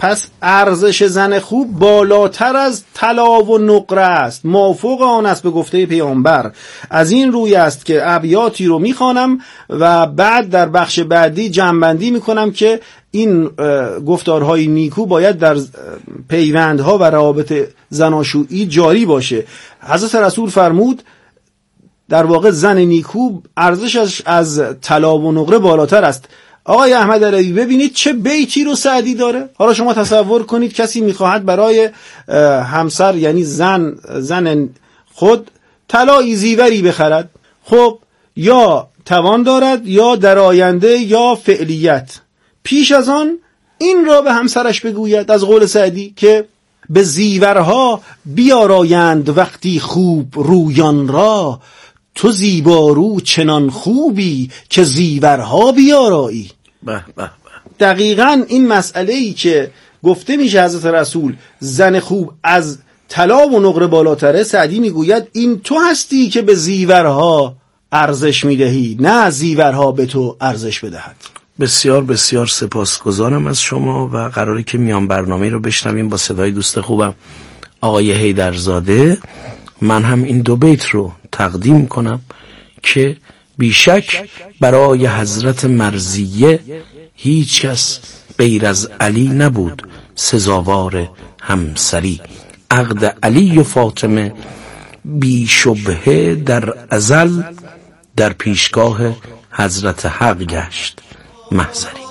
پس ارزش زن خوب بالاتر از طلا و نقره است، مافوق آن است به گفته پیامبر. از این روی است که ابیاتی رو میخوانم و بعد در بخش بعدی جمع‌بندی میکنم که این گفتارهای نیکو باید در پیوندها و روابط زناشویی جاری باشه. حضرت رسول فرمود در واقع زن نیکو ارزشش از طلا و نقره بالاتر است. آقای احمد علوی ببینید چه بیتی رو سعدی داره. حالا شما تصور کنید کسی میخواهد برای همسر یعنی زن خود طلایی زیوری بخرد، خب یا توان دارد یا در آینده یا فعلیت، پیش از آن این را به همسرش بگوید از قول سعدی که به زیورها بیارایند وقتی خوب رویان را، تو زیبارو چنان خوبی که زیورها بیارایی. دقیقاً این مسئله‌ای که گفته میشه حضرت رسول زن خوب از طلا و نقره بالاتره، سعدی میگوید این تو هستی که به زیورها ارزش میدهی، نه زیورها به تو ارزش بدهد. بسیار بسیار سپاسگزارم از شما و قراره که میان برنامه رو بشنویم با صدای دوست خوبم آقای حیدرزاده. من هم این دو بیت رو تقدیم کنم که بیشک برای حضرت مرضیه هیچ کس غیر از علی نبود سزاوار همسری. عقد علی و فاطمه بی شبهه در ازل، در پیشگاه حضرت حق گشت محضری.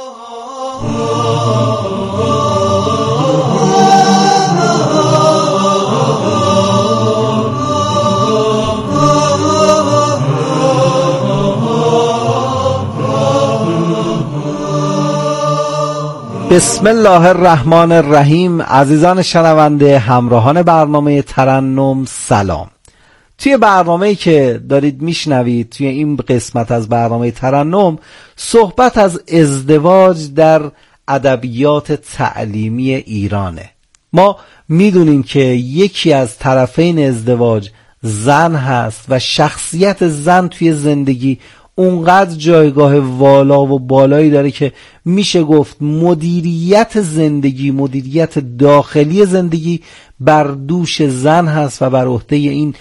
بسم الله الرحمن الرحیم. عزیزان شنونده، همراهان برنامه ترنم، سلام. توی برنامه‌ای که دارید میشنوید، توی این قسمت از برنامه ترنم، صحبت از ازدواج در ادبیات تعلیمی ایرانه. ما میدونیم که یکی از طرفین ازدواج زن هست و شخصیت زن توی زندگی اونقدر جایگاه والا و بالایی داره که میشه گفت مدیریت زندگی، مدیریت داخلی زندگی بر دوش زن هست و بر عهده این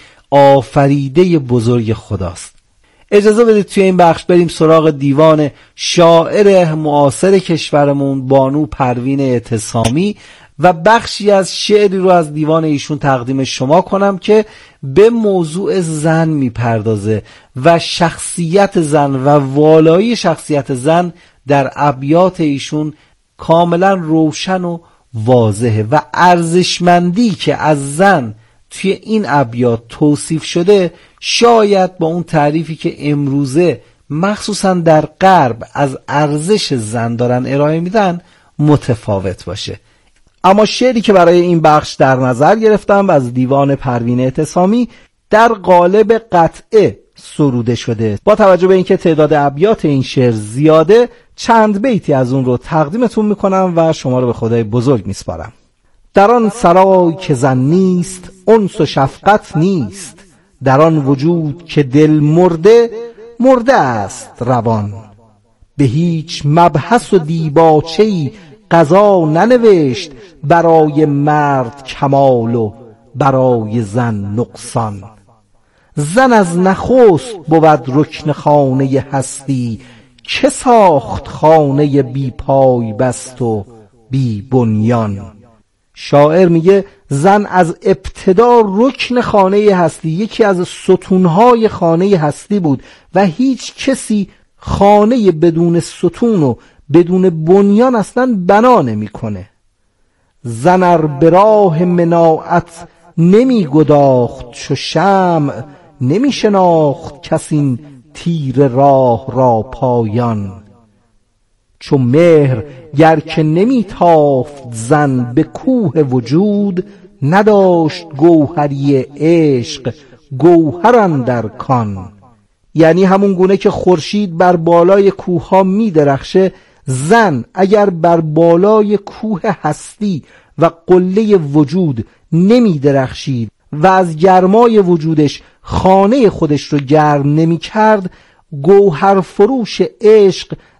آفریده بزرگ خداست. اجازه بدید توی این بخش بریم سراغ دیوان شاعر معاصر کشورمون بانو پروین اعتصامی و بخشی از شعری رو از دیوان ایشون تقدیم شما کنم که به موضوع زن میپردازه و شخصیت زن و والایی شخصیت زن در ابیات ایشون کاملا روشن و واضحه و ارزشمندی که از زن توی این ابیات توصیف شده شاید با اون تعریفی که امروزه مخصوصا در غرب از ارزش زن دارن ارائه میدن متفاوت باشه. اما شعری که برای این بخش در نظر گرفتم از دیوان پروین اعتصامی در قالب قطعه سروده شده. با توجه به اینکه تعداد ابیات این شعر زیاده، چند بیتی از اون رو تقدیمتون میکنم و شما رو به خدای بزرگ میسپارم. در آن سرای که زن نیست انس و شفقت نیست، در آن وجود که دل مرده مرده است روان. به هیچ مبحث و دیباچه‌ای قضا ننوشت، برای مرد کمال و برای زن نقصان. زن از نخست بود رکن خانه هستی، که ساخت خانه بی پای بست و بی بنیان. شاعر میگه زن از ابتدا رکن خانه هستی، یکی از ستونهای خانه هستی بود و هیچ کسی خانه بدون ستون و بدون بنیان اصلا بنا نمی کنه. زن ار به راه مناعت نمی گداخت، چو شمع نمی شناخت کس این تیر راه را پایان. چو مهر گر که نمی تافت زن به کوه وجود، نداشت گوهری عشق گوهر اندر کان. یعنی همون گونه که خورشید بر بالای کوه ها می درخشه، زن اگر بر بالای کوه هستی و قله وجود نمی درخشید و از گرمای وجودش خانه خودش رو گرم نمی کرد، گوهر فروش عشق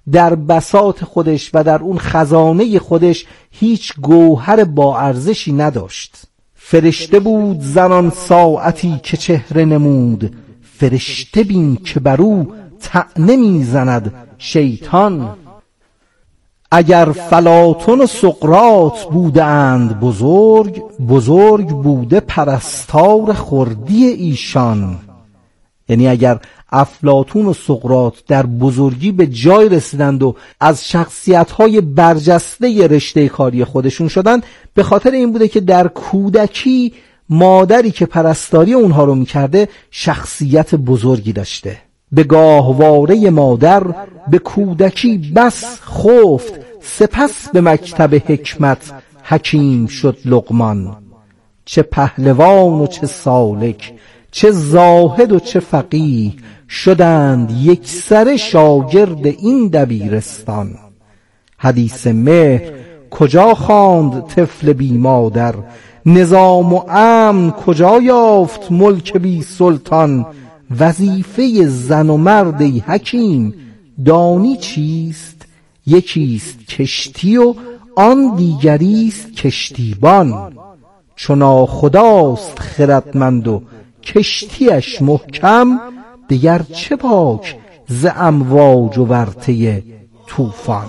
در بساط خودش و در اون خزانه خودش هیچ گوهر با ارزشی نداشت. فرشته بود زنان ساعتی که چهره نمود، فرشته بین که بر او طعنه میزند شیطان. اگر فلاطن و سقراط بودند بزرگ، بزرگ بوده پرستار خردی ایشان. یعنی اگر افلاطون و سقراط در بزرگی به جای رسیدند و از شخصیت‌های برجسته رشته کاری خودشون شدند، به خاطر این بوده که در کودکی مادری که پرستاری اونها رو میکرده شخصیت بزرگی داشته. به گاهواره مادر به کودکی بس خفت، سپس به مکتب حکمت حکیم شد لقمان. چه پهلوان و چه سالک، چه زاهد و چه فقیه، شدند یک سر شاگرد این دبیرستان. حدیث مهر کجا خواند طفل بی مادر، نظام و امن کجا یافت ملک بی سلطان. وظیفه زن و مرد ای حکیم دانی چیست؟ یکیست کشتی و آن دیگریست کشتیبان. چون ناخداست خردمند و کشتیش محکم، دیگر چه باک ز امواج و ورطه طوفان.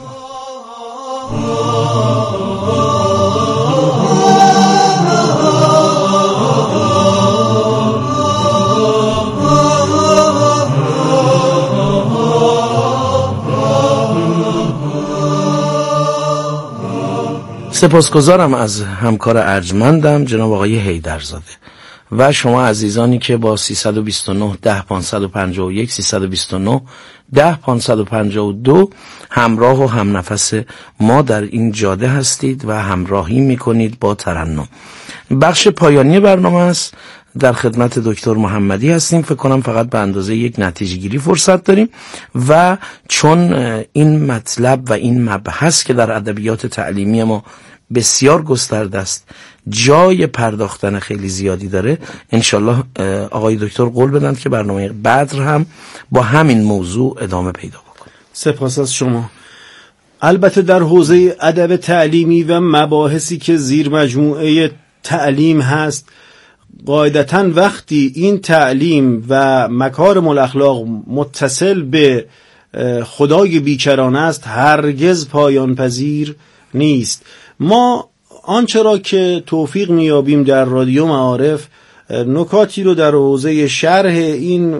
سپاسگزارم از همکار ارجمندم جناب آقای حیدرزاده و شما عزیزانی که با 329 10 551 329 10 552 همراه و هم نفس ما در این جاده هستید و همراهی میکنید با ترنم. بخش پایانی برنامه است. در خدمت دکتر محمدی هستیم. فکر کنم فقط به اندازه یک نتیجه گیری فرصت داریم و چون این مطلب و این مبحث که در ادبیات تعلیمی ما بسیار گسترده است، جای پرداختن خیلی زیادی داره، انشالله آقای دکتر قول بدن که برنامه بعد هم با همین موضوع ادامه پیدا بکنه. سپاس از شما. البته در حوزه ادب تعلیمی و مباحثی که زیر مجموعه تعلیم هست، قاعدتاً وقتی این تعلیم و مکارم الاخلاق متصل به خدای بیکران است هرگز پایان پذیر نیست. ما آنچه را که توفیق میابیم در رادیو معارف، نکاتی رو در حوزه شرح این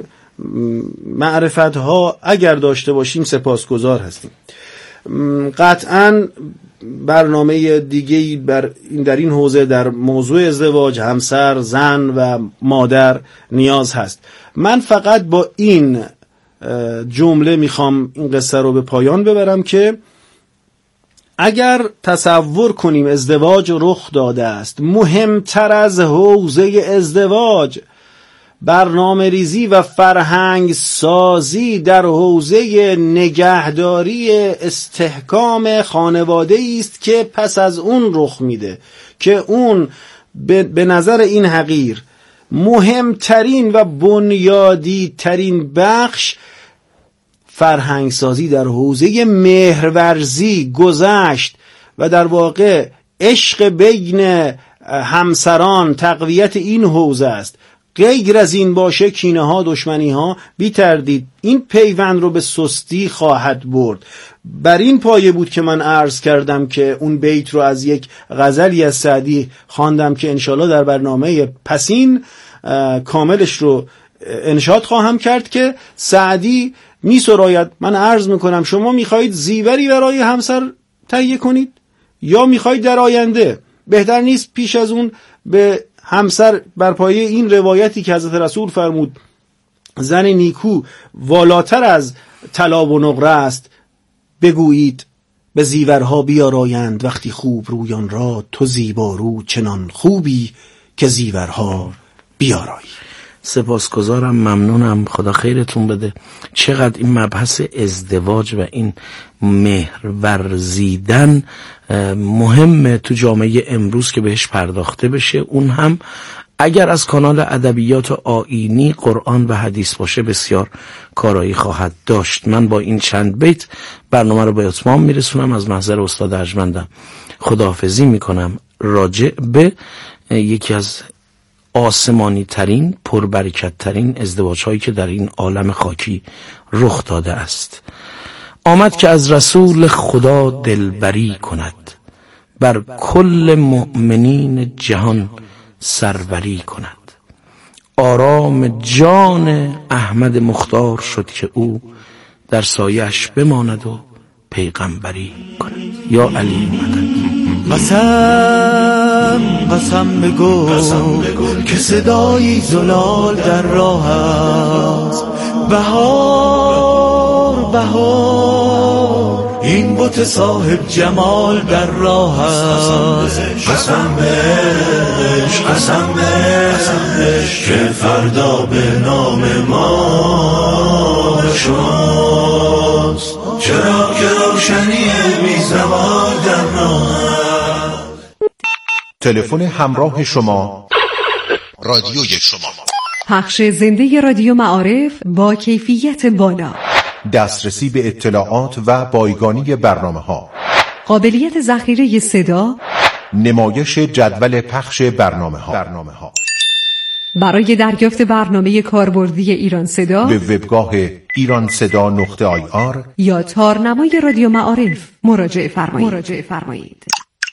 معرفتها اگر داشته باشیم سپاسگزار هستیم. قطعاً برنامه دیگه‌ای در این حوزه در موضوع ازدواج، همسر، زن و مادر نیاز هست. من فقط با این جمله میخوام این قصه رو به پایان ببرم که اگر تصور کنیم ازدواج رخ داده است، مهمتر از حوزه ازدواج برنامه ریزی و فرهنگ سازی در حوزه نگهداری استحکام خانواده است که پس از اون رخ میده، که اون به نظر این حقیر مهمترین و بنیادی ترین بخش فرهنگ سازی در حوزه مهرورزی گذشت و در واقع عشق بین همسران تقویت این حوزه است. غیر از این باشه کینه ها، دشمنی ها بی تردید این پیوند رو به سستی خواهد برد. بر این پایه بود که من عرض کردم که اون بیت رو از یک غزلی از سعدی خواندم که انشالله در برنامه پسین کاملش رو انشاد خواهم کرد که سعدی می سراید. من عرض میکنم شما میخواهید زیوری برای همسر تهیه کنید یا میخواهید در آینده؟ بهتر نیست پیش از اون به همسر بر پایه این روایتی که حضرت رسول فرمود زن نیکو والاتر از طلا و نقره است بگویید به زیورها بیارایند وقتی خوب رویان را، تو زیبارو چنان خوبی که زیورها بیارایی. سپاسگزارم، ممنونم، خدا خیرتون بده. چقدر این مبحث ازدواج و این مهر ورزیدن مهمه تو جامعه امروز که بهش پرداخته بشه. اون هم اگر از کانال ادبیات آیینی قرآن و حدیث باشه بسیار کارایی خواهد داشت. من با این چند بیت برنامه رو به اتمام میرسونم. از محضر استاد ارجمندم خداحافظی میکنم راجع به یکی از آسمانی ترین پربرکت ترین ازدواج هایی که در این عالم خاکی رخ داده است. آمد که از رسول خدا دلبری کند، بر کل مؤمنین جهان سروری کند. آرام جان احمد مختار شد که او در سایش بماند و پیغمبری کند. یا علی مدد. قسم بگو که صدایی زلال در راه است. بهار این بت صاحب جمال در راه است. قسم بهش که فردا به نام ما شماست. چرا که روشنی بی زوال در راه است. تلفن همراه شما رادیوی شما. پخش زنده رادیو معارف با کیفیت بالا، دسترسی به اطلاعات و بایگانی برنامه‌ها، قابلیت ذخیره صدا، نمایش جدول پخش برنامه‌ها. برای دریافت برنامه کاربردی ایران صدا به وبگاه ایرانصدا.ir یا تارنمای رادیو معارف مراجعه فرمایید.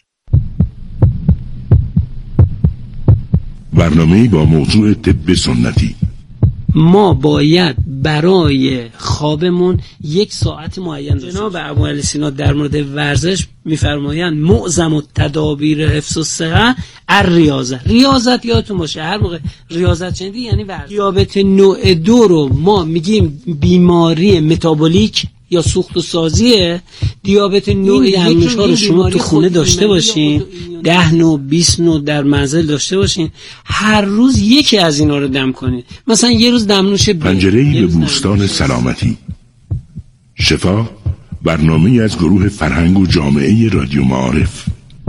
برنامه‌ای با موضوع طب سنتی. ما باید برای خوابمون 1 ساعت معین داشته. جناب ابوعلی سینا در مورد ورزش میفرمایند معظم التدابیر حفظ الصحه ریاضت یادتون باشه، هر موقع ریاضت شنیدی یعنی ورزش. دیابت نوع 2 رو ما میگیم بیماری متابولیک یا سوخت و سازیه. دیابت نوع 1 رو شما تو خونه داشته باشین، 10 نوع 20 نوع در منزل داشته باشین، هر روز یکی از اینا رو دم کنین. مثلا یه روز دمنوش پنجره‌ای به بوستان سلامتی. شفا برنامه‌ای از گروه فرهنگ و جامعه رادیو معارف.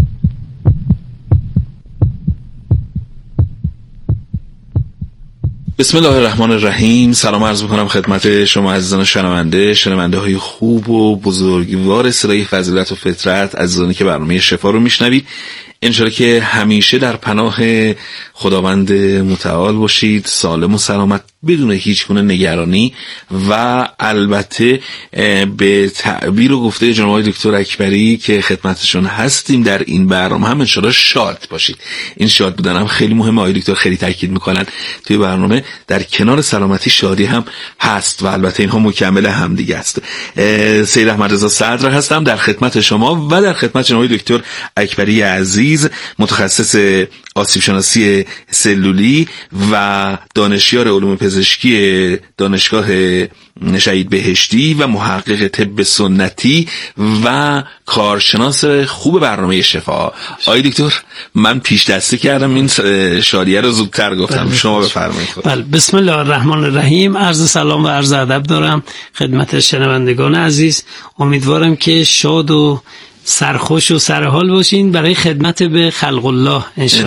بسم الله الرحمن الرحیم. سلام عرض می‌کنم خدمت شما عزیزان شنونده های خوب و بزرگوار صدای فضیلت و فطرت، عزیزانی که برنامه شفا رو میشنوید. انشالله که همیشه در پناه خداوند متعال باشید، سالم و سلامت، بدون هیچ گونه نگرانی و البته به تعبیر و گفته جناب آقای دکتر اکبری که خدمتشون هستیم در این برنامه هم انشالله شاد باشید. این شاد بودن هم خیلی مهمه. آقای دکتر خیلی تاکید میکنن توی برنامه در کنار سلامتی شادی هم هست و البته اینها مکمل هم دیگه است. سید احمد رضا صدر هستم در خدمت شما و در خدمت جناب آقای دکتر اکبری عزیز، متخصص آسیب شناسی سلولی و دانشیار علوم پزشکی دانشگاه شهید بهشتی و محقق طب سنتی و کارشناس خوب برنامه شفا. آقای دکتر، من پیش دستی کردم این شادیه رو زودتر گفتم. شما بفرمایید. بله، بسم الله الرحمن الرحیم. عرض سلام و عرض ادب دارم خدمت شنوندگان عزیز. امیدوارم که شاد و سرخوش و سرحال باشین برای خدمت به خلق الله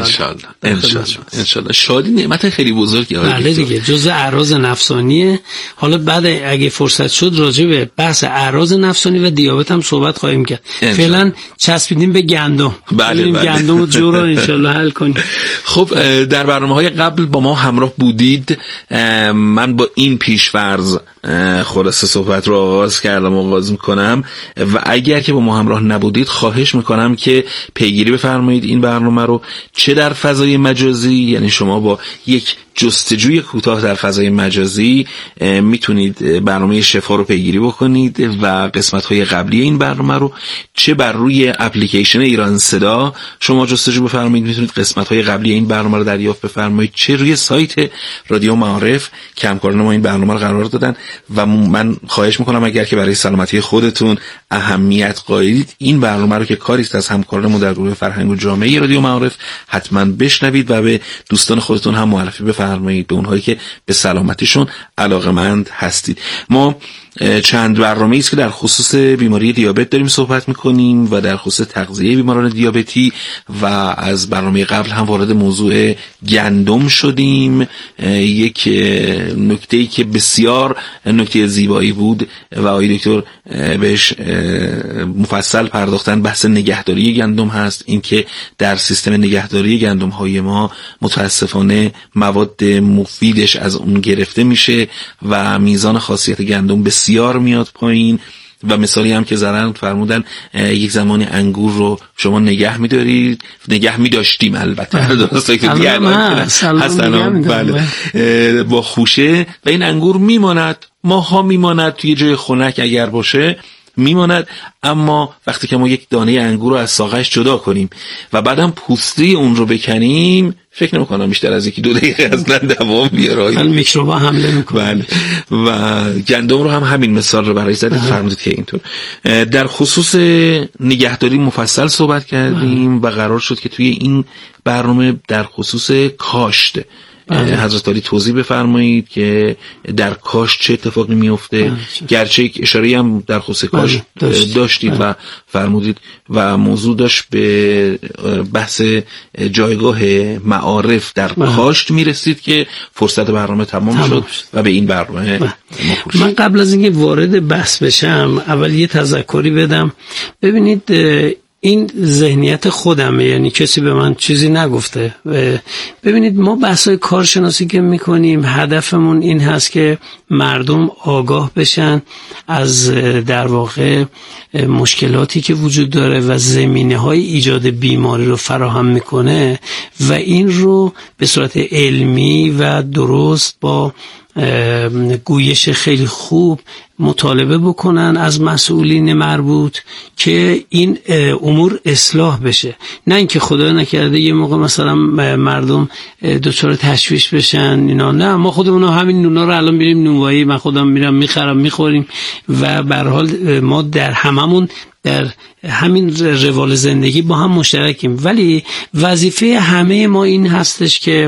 انشالله. شادی نعمت خیلی بزرگی. بله دیگه، جزء اعراض نفسانیه. حالا بعد اگه فرصت شد راجع به بحث اعراض نفسانی و دیابت هم صحبت خواهیم کرد. فعلا چسبیدیم به گندم. بله. گندم و جو رو انشالله حل کنیم. خب، در برنامه‌های قبل با ما همراه بودید. من با این پیش‌فرض خلاصه صحبت رو آغاز میکنم و اگر که با ما همراه نبودید خواهش میکنم که پیگیری بفرمایید این برنامه رو، چه در فضای مجازی، یعنی شما با یک جستجوی کوتاه در فضای مجازی میتونید برنامه شفا رو پیگیری بکنید و قسمت‌های قبلی این برنامه رو، چه بر روی اپلیکیشن ایران صدا شما جستجو بفرمایید میتونید قسمت‌های قبلی این برنامه رو دریافت بفرمایید، چه روی سایت رادیو معارف که همکاران ما این برنامه رو قرار دادن. و من خواهش میکنم اگر که برای سلامتی خودتون اهمیت قائلید این برنامه رو که کاری است از همکاران ما در گروه فرهنگ و جامعه رادیو معارف حتما بشنوید و به دوستان خودتون هم معرفی بفرمایید، به اونهایی که به سلامتیشون علاقه‌مند هستید. ما چند برنامه‌ای است که در خصوص بیماری دیابت داریم صحبت می‌کنیم و در خصوص تغذیه بیماران دیابتی و از برنامه قبل هم وارد موضوع گندم شدیم. یک نکته‌ای که بسیار نکته زیبایی بود و آقای دکتر بهش مفصل پرداختن بحث نگهداری گندم هست. اینکه در سیستم نگهداری گندم‌های ما متاسفانه مواد مفیدش از اون گرفته میشه و میزان خاصیت گندم بسیار میاد پایین. و مثالی هم که زدن فرمودن یک زمانی انگور رو شما نگه می‌داشتیم، البته درسته که دیگه هستن بله با خوشه و این انگور میماند، ماها میماند توی جای خنک اگر باشه میماند، اما وقتی که ما یک دانه انگور رو از ساقش جدا کنیم و بعدم پوسته اون رو بکنیم، فکر نمی‌کنم بیشتر از 1-2 دقیقه اصلا دوام بیاره، میکروبا حمله میکنه. و گندم رو هم همین مثال رو برای زدید فرمودید که اینطور. در خصوص نگهداری مفصل صحبت کردیم و قرار شد که توی این برنامه در خصوص کاشت حضرت علی توضیح بفرمایید که در کاشت چه اتفاقی میفته. گرچه یک اشاره هم در خصوص کاشت داشتید و فرمودید و موضوع داشت به بحث جایگاه معارف در کاشت میرسید که فرصت برنامه تمام شد و به این برنامه من قبل از اینکه وارد بحث بشم اول یه تذکری بدم. ببینید این ذهنیت خودمه، یعنی کسی به من چیزی نگفته. ببینید ما بحثای کارشناسی که میکنیم هدفمون این هست که مردم آگاه بشن از در واقع مشکلاتی که وجود داره و زمینه‌های ایجاد بیماری رو فراهم میکنه و این رو به صورت علمی و درست با گویش خیلی خوب مطالبه بکنن از مسئولین مربوط که این امور اصلاح بشه. نه اینکه خدا نکرده یه موقع مثلا مردم دچار تشویش بشن اینا، نه ما خودمون همین نونا رو الان میریم نونوایی، من خودم میرم میخرم میخوریم و به هر حال ما در هممون در همین روال زندگی با هم مشترکیم، ولی وظیفه همه ما این هستش که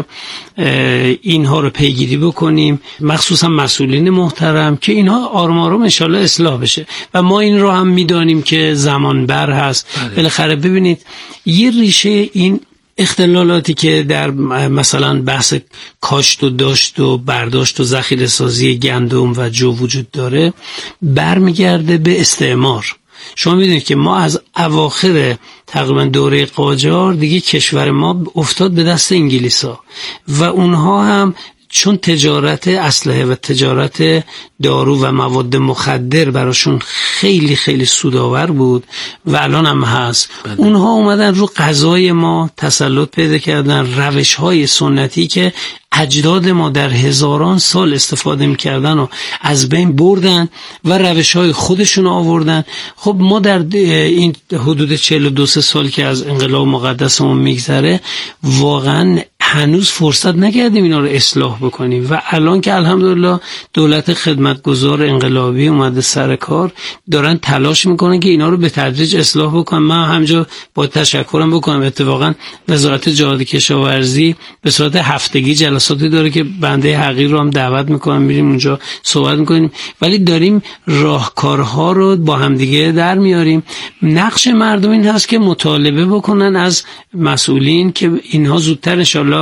اینها رو پیگیری بکنیم، مخصوصا مسئولین محترم، که اینها آروم آروم انشالله اصلاح بشه و ما این رو هم میدانیم که زمان بر هست. بالاخره ببینید یه ریشه این اختلالاتی که در مثلا بحث کاشت و داشت و برداشت و ذخیره سازی گندم و جو وجود داره برمیگرده به استعمار. شما میدونید که ما از اواخر تقریبا دوره قاجار دیگه کشور ما افتاد به دست انگلیسا و اونها هم چون تجارت اسلحه و تجارت دارو و مواد مخدر براشون خیلی خیلی سودآور بود و الان هم هست، اونها اومدن رو غذای ما تسلط پیدا کردن، روش‌های سنتی که اجداد ما در هزاران سال استفاده می‌کردن و از بین بردن و روش‌های خودشون آوردن. خب ما در این حدود 42 سال که از انقلاب مقدسمون میگذره واقعا هنوز فرصت نکردیم اینا رو اصلاح بکنیم و الان که الحمدلله دولت خدمتگزار انقلابی اومده سر کار، دارن تلاش میکنن که اینا رو به تدریج اصلاح بکنن. من همجا با تشکرم بکنم، اتفاقا وزارت جهاد کشاورزی به صورت هفتگی جلساتی داره که بنده حقیر رو هم دعوت میکنم، میریم اونجا صحبت میکنیم، ولی داریم راهکارها رو با همدیگه در میاریم. نقش مردم این هست که مطالبه بکنن از مسئولین که اینها زودتر انشالله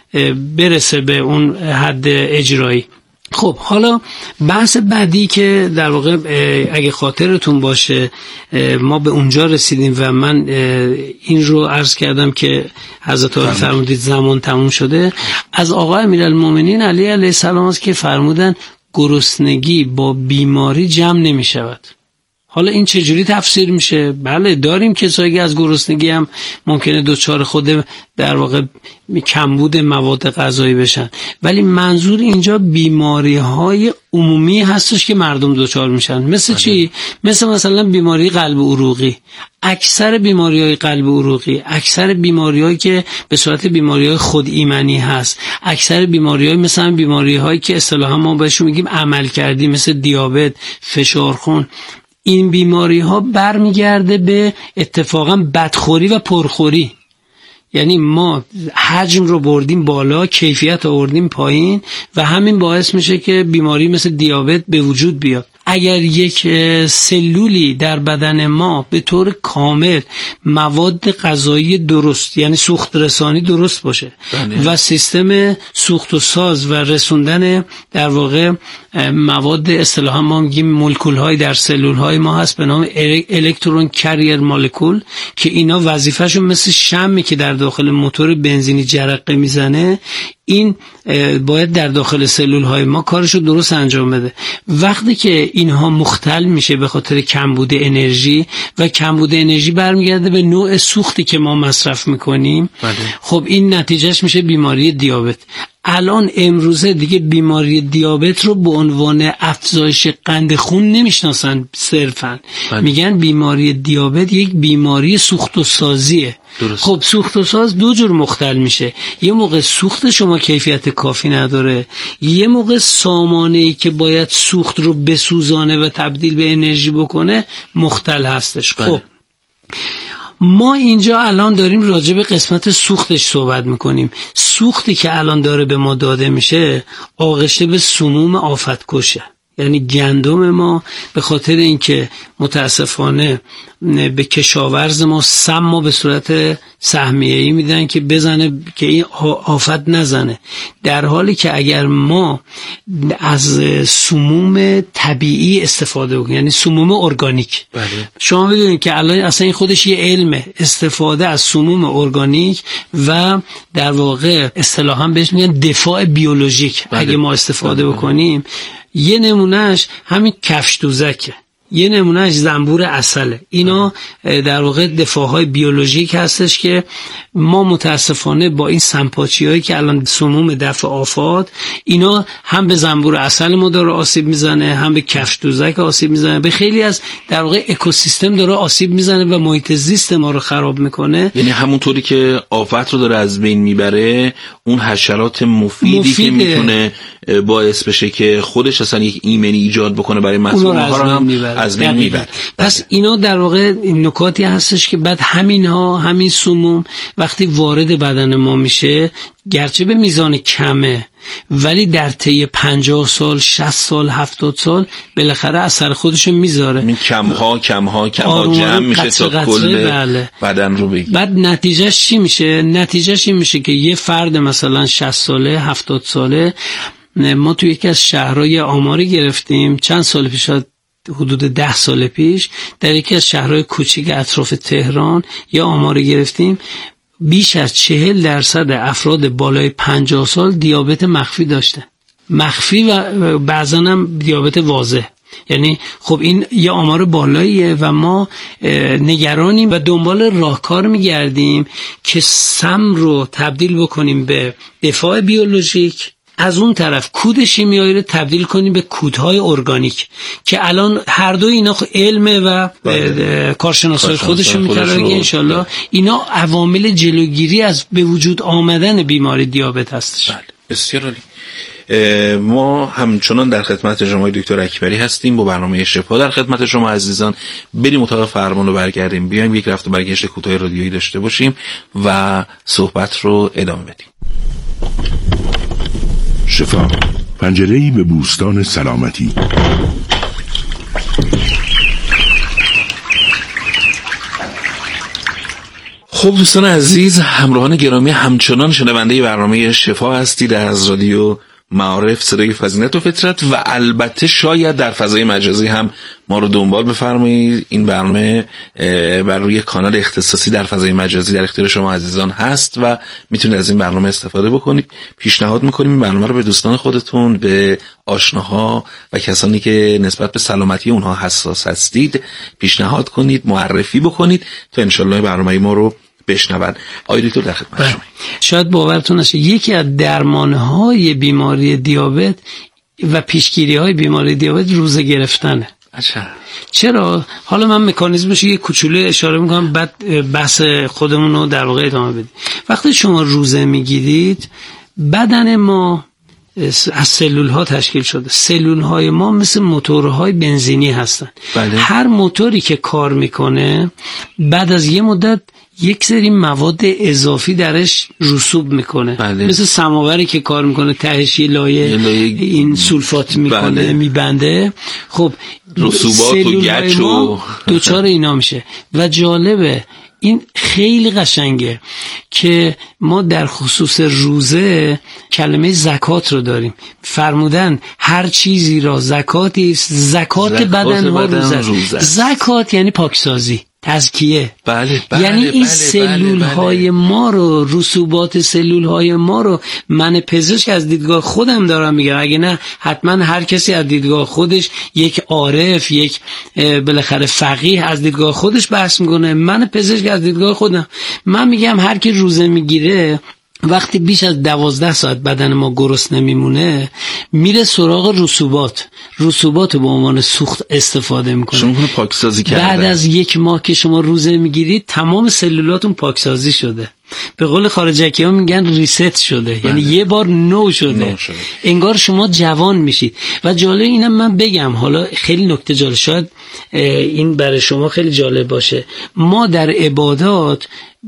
برسه به اون حد اجرایی. خب حالا بحث بعدی که در واقع اگه خاطرتون باشه ما به اونجا رسیدیم و من این رو عرض کردم که حضرت علی فرمودید زمان تموم شده، از آقای امیرالمومنین علی علیه السلام است که فرمودن گرسنگی با بیماری جمع نمی شود. حالا این چجوری تفسیر میشه؟ بله داریم کسایی که از گرسنگی هم ممکنه دوچار خود در واقع کمبود مواد غذایی بشن، ولی منظور اینجا بیماری های عمومی هستش که مردم دوچار میشن. مثل چی؟ مثلا بیماری قلب عروقی. اکثر بیماری های قلب عروقی، اکثر بیماری هایی که به صورت بیماری های خود ایمنی هست، اکثر بیماری های مثلا بیماری هایی که اصطلاحا ما بهشون میگیم عمل کردی، مثل دیابت، فشار خون، این بیماری ها برمیگرده به اتفاقا بدخوری و پرخوری. یعنی ما حجم رو بردیم بالا، کیفیت آوردیم پایین و همین باعث میشه که بیماری مثل دیابت به وجود بیاد. اگر یک سلولی در بدن ما به طور کامل مواد غذایی درست، یعنی سوخت رسانی درست باشه و سیستم سوخت و ساز و رسوندن در واقع مواد، اصطلاحا ما میگیم مولکول های در سلول های ما هست به نام الکترون کریر مولکول، که اینا وظیفه‌شون مثل شمعی که در داخل موتور بنزینی جرقه میزنه، این باید در داخل سلول های ما کارشو درست انجام بده. وقتی که اینها مختل میشه به خاطر کمبود انرژی، و کمبود انرژی برمیگرده به نوع سوختی که ما مصرف میکنیم، خب این نتیجهش میشه بیماری دیابت. الان امروزه دیگه بیماری دیابت رو به عنوان افزایش قند خون نمیشناسن صرفا، میگن بیماری دیابت یک بیماری سوخت و سازیه. درست. خب سوخت و ساز دو جور مختل میشه، یه موقع سوخت شما کیفیت کافی نداره، یه موقع سامانه‌ای که باید سوخت رو بسوزانه و تبدیل به انرژی بکنه مختل هستش. خب ما اینجا الان داریم راجع به قسمت سوختش صحبت میکنیم. سوختی که الان داره به ما داده میشه آغشته به سموم آفتکشه، یعنی گندم ما به خاطر اینکه متاسفانه به کشاورز ما سم به صورت سهمیه‌ای میدن که بزنه که این آفت نزنه، در حالی که اگر ما از سموم طبیعی استفاده کنیم، یعنی سموم ارگانیک، شما بدونید که الان اصلا این خودش یه علمه، استفاده از سموم ارگانیک و در واقع اصطلاحاً بهش میگن دفاع بیولوژیک. اگه ما استفاده بکنیم، یه نمونهش همین کفش دوزکه، یه نمونهش زنبور عسله. اینا در واقع دفاعهای بیولوژیک هستش که ما متاسفانه با این سمپاچی هایی که الان سموم دفع آفات، اینا هم به زنبور عسل ما داره آسیب میزنه، هم به کفش دوزک آسیب میزنه، به خیلی از در واقع اکوسیستم داره آسیب میزنه و محیط زیست ما رو خراب میکنه. یعنی همونطوری که آفت رو داره از بین میبره، اون حشرات مفیدی که میتونه باعث بشه که خودش اصلا یک ایمنی ایجاد بکنه برای مسئولها رو هم از بین میبره. پس اینا در واقع نکاتی هستش که بعد همین سموم وقتی وارد بدن ما میشه، گرچه به میزان کمه، ولی در طی 50 سال 60 سال 70 سال بالاخره اثر خودشو میذاره. این کمها جمع میشه تا کل بدن رو بگیره. بعد نتیجهش چی میشه؟ نتیجهش این میشه که یه فرد مثلا 60 ساله 70 ساله، ما تو یکی از شهرهای آماری گرفتیم چند سال پیش، حدود 10 سال پیش، در یکی از شهرهای کوچیک اطراف تهران یا آماری گرفتیم، بیش از 40% افراد بالای 50 سال دیابت مخفی داشته. مخفی و بعضا هم دیابت واضح. یعنی خب این یه آمار بالاییه و ما نگرانیم و دنبال راهکار میگردیم که سم رو تبدیل بکنیم به دفاع بیولوژیک، از اون طرف کود شیمیایی رو تبدیل کنیم به کودهای ارگانیک، که الان هر دو اینا علمه و کارشناسای خودشون می‌کنن که انشالله اینا عوامل جلوگیری از به وجود آمدن بیماری دیابت هستش. بله، بسیار عالی. ما همچنان در خدمت شما دکتر اکبری هستیم با برنامه شفا در خدمت شما عزیزان. بریم اتاق فرمان رو برگردیم، بیایم یک رفت و برگشت کوتاه رادیویی داشته باشیم و صحبت رو ادامه بدیم. شفا، پنجره‌ای به بوستان سلامتی. خب دوستان عزیز، همراهان گرامی، همچنان شنونده برنامه شفا هستید از رادیو معارف، صدای فضیلت و فطرت، و البته شاید در فضای مجازی هم ما رو دنبال بفرمایید. این برنامه بر روی کانال اختصاصی در فضای مجازی در اختیار شما عزیزان هست و میتونید از این برنامه استفاده بکنید. پیشنهاد میکنیم این برنامه رو به دوستان خودتون، به آشناها و کسانی که نسبت به سلامتی اونها حساس هستید پیشنهاد کنید، معرفی بکنید تا انشالله برنامه ما رو بشنون. آقای دکتر در خدمت شما. شاید باورتون نشه یکی از درمانهای بیماری دیابت و پیشگیری‌های بیماری دیابت روزه گرفتنه. چرا؟ حالا من مکانیزمش یه کوچولو اشاره میکنم، بعد بحث خودمون رو در واقع ادامه بدیم. وقتی شما روزه میگیرید، بدن ما از سلول ها تشکیل شده. سلول های ما مثل موتورهای بنزینی هستن. هر موتوری که کار میکنه بعد از یه مدت یک سری مواد اضافی درش رسوب میکنه. بله. مثل سماوری که کار میکنه تهش یه لایه این سولفات میکنه. بله. میبنده. خب رسوبات و گچ و دوچار اینا میشه. و جالبه این خیلی قشنگه که ما در خصوص روزه کلمه زکات رو داریم. فرمودن هر چیزی را زکاتی است، زکات بدن ها روزه. زکات یعنی پاکسازی، تزکیه. بله. یعنی این سلول های ما رو، رسوبات سلول های ما رو، من پزشک از دیدگاه خودم دارم میگم، اگه نه حتما هر کسی از دیدگاه خودش، یک عارف، یک بالاخره فقیه از دیدگاه خودش بحث میکنه. من پزشک از دیدگاه خودم من میگم هر کی روزه میگیره وقتی بیش از 12 ساعت بدن ما گرسنه نمیمونه میره سراغ رسوبات به عنوان سوخت استفاده میکنه. شما پاکسازی کرده. بعد از 1 ماه که شما روزه میگیرید تمام سلولاتون پاکسازی شده. به قول خارجکی ها میگن ریست شده. بله. یعنی یه بار نو شده. انگار شما جوان میشید. و جالب اینم من بگم، حالا خیلی نکته جالب، شاید این برای شما خیلی جالب باشه، ما در عبادات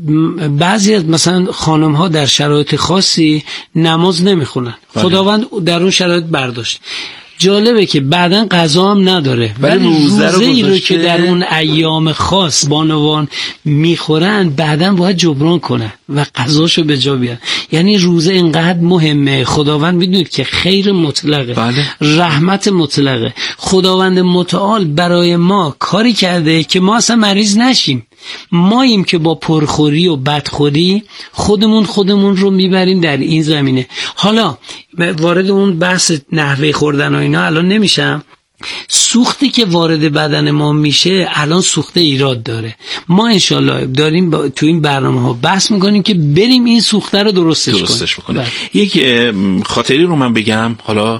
بعضی از مثلا خانم ها در شرایط خاصی نماز نمیخونن. خداوند در اون شرایط برداشت. جالبه که بعدن قضا هم نداره، ولی روزه‌ای رو که در اون ایام خاص بانوان میخورن بعدن باید جبران کنن و قضاشو به جا بیارن. یعنی روزه اینقدر مهمه. خداوند میدونید که خیر مطلقه. بله. رحمت مطلقه. خداوند متعال برای ما کاری کرده که ما اصلا مریض نشیم. ماییم که با پرخوری و بدخوری خودمون رو میبریم در این زمینه. حالا وارد اون بحث نحوه خوردن و اینا الان نمیشم. سوختی که وارد بدن ما میشه الان سوخت ایراد داره. ما انشالله داریم تو این برنامه ها بحث میکنیم که بریم این سوخته رو درستش کنیم. یک خاطری رو من بگم، حالا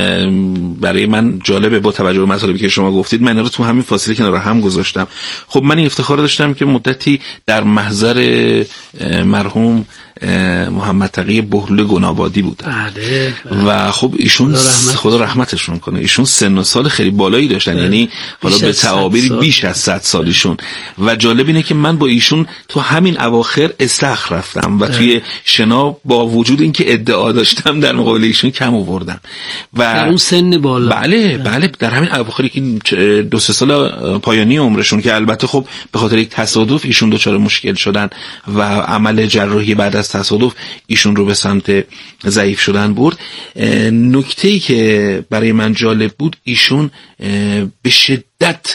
برای من جالبه با توجه به مطالبی که شما گفتید، من رو تو همین فاصله کنار هم گذاشتم. خب من این افتخار داشتم که مدتی در محضر مرحوم محمد تقی بهلول گنابادی بود. بله. و خب ایشون خدا رحمتشون کنه، ایشون سن و سال خیلی بالایی داشتن. یعنی حالا به تعابیری بیش از 100 سالشون. و جالب اینه که من با ایشون تو همین اواخر استخر رفتم و توی شنا با وجود اینکه ادعا داشتم در مقابل ایشون کم آوردم. و در اون سن بالا. بله در همین اواخری که 2-3 سال پایانی عمرشون، که البته خب به خاطر یک تصادف ایشون دچار مشکل شدن و عمل جراحی بعد از تصادف ایشون رو به سمت ضعیف شدن برد. نکته‌ای که برای من جالب بود، ایشون به شدت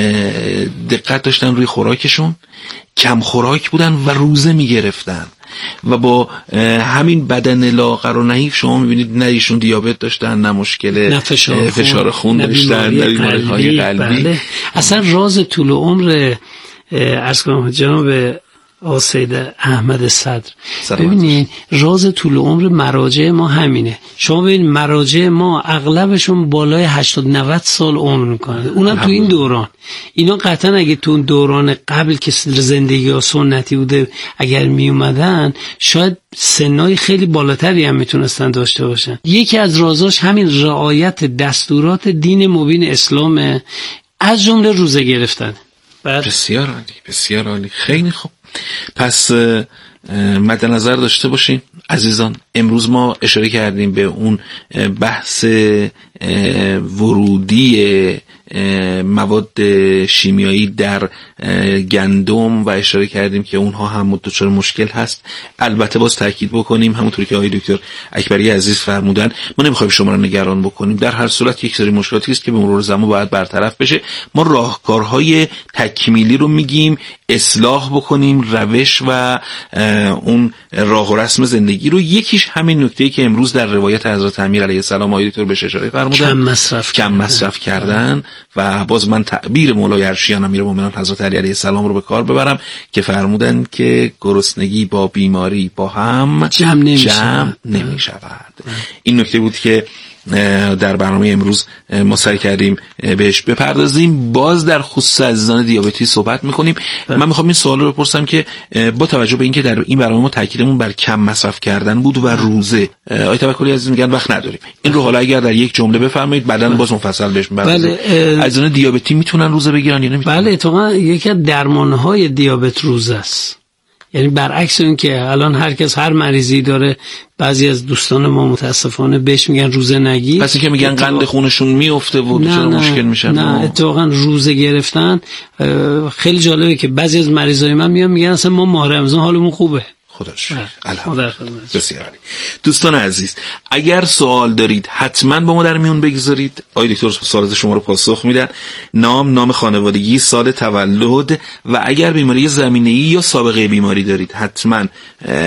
دقت داشتن روی خوراکشون، کم خوراک بودن و روزه میگرفتن و با همین بدن لاغر و نحیف شما میبینید نه ایشون دیابت داشتن، نه مشکل فشار خون داشتن، نه بیماری‌های قلبی. بله. اصلا راز طول عمر عرض کنم جناب سید احمد صدر، ببینید راز طول عمر مراجع ما همینه. شما ببینید مراجع ما اغلبشون بالای 80-90 سال عمر میکنن، اونم تو این دوران. اینا قطعا اگه تو اون دوران قبل که زندگی ها سنتی بوده اگر می اومدن شاید سنای خیلی بالاتری هم میتونستن داشته باشن. یکی از رازاش همین رعایت دستورات دین مبین اسلامه، از جمله روزه گرفتن. بسیار عالی، بسیار عالی، خیلی خوب. پس مد نظر داشته باشین عزیزان، امروز ما اشاره کردیم به اون بحث ورودی مواد شیمیایی در گندم و اشاره کردیم که اونها هم دچار مشکل هست. البته باز تاکید بکنیم همونطوری که آقای دکتر اکبری عزیز فرمودن، ما نمیخوایم شما رو نگران بکنیم. در هر صورت یک سری مشکلاتی است که به مرور زمان باید برطرف بشه. ما راهکارهای تکمیلی رو میگیم، اصلاح بکنیم روش و اون راه و رسم زندگی رو. یکیش همین نکته‌ای که امروز در روایت حضرت امیر علیه السلام آقای دکتر بهش اشاره فرمودن، کم مصرف کردن. و باز من تعبیر مولای عرشیان امیرالمومنین حضرت علی علیه السلام رو به کار ببرم که فرمودن که گرسنگی با بیماری با هم جمع نمی شود. این نکته بود که در برنامه امروز ما سعی کردیم بهش بپردازیم. باز در خصوص عزیزان دیابتی صحبت میکنیم. من میخوام این سوال رو بپرسم که با توجه به اینکه در این برنامه ما تاکیدمون بر کم مصرف کردن بود و روزه، آقای توکلی عزیز میگن وقت نداریم، این رو حالا اگر در یک جمله بفرمایید بعداً باز مفصل بهش بپردازیم. عزیزان دیابتی میتونن روزه بگیرن یا نمیتونن؟ بله، اتفاقا یکی از درمانهای دیابت روزه است. یعنی برعکس اون که الان هر مریضی داره، بعضی از دوستان ما متاسفانه بهش میگن روزه نگی، پس که میگن قند خونشون میفته و دچار مشکل میشن. نه اتفاقا روزه گرفتن خیلی جالبه که بعضی از مریضای من میگن اصلا ما ماه رمضان حالمون خوبه. خداش الحمدلله. بسیار عالی. دوستان عزیز، اگر سوال دارید حتما با ما در میون بگذارید. آقای دکتر سوالات شما رو پاسخ میدن. نام خانوادگی، سال تولد و اگر بیماری زمینه‌ای یا سابقه بیماری دارید حتما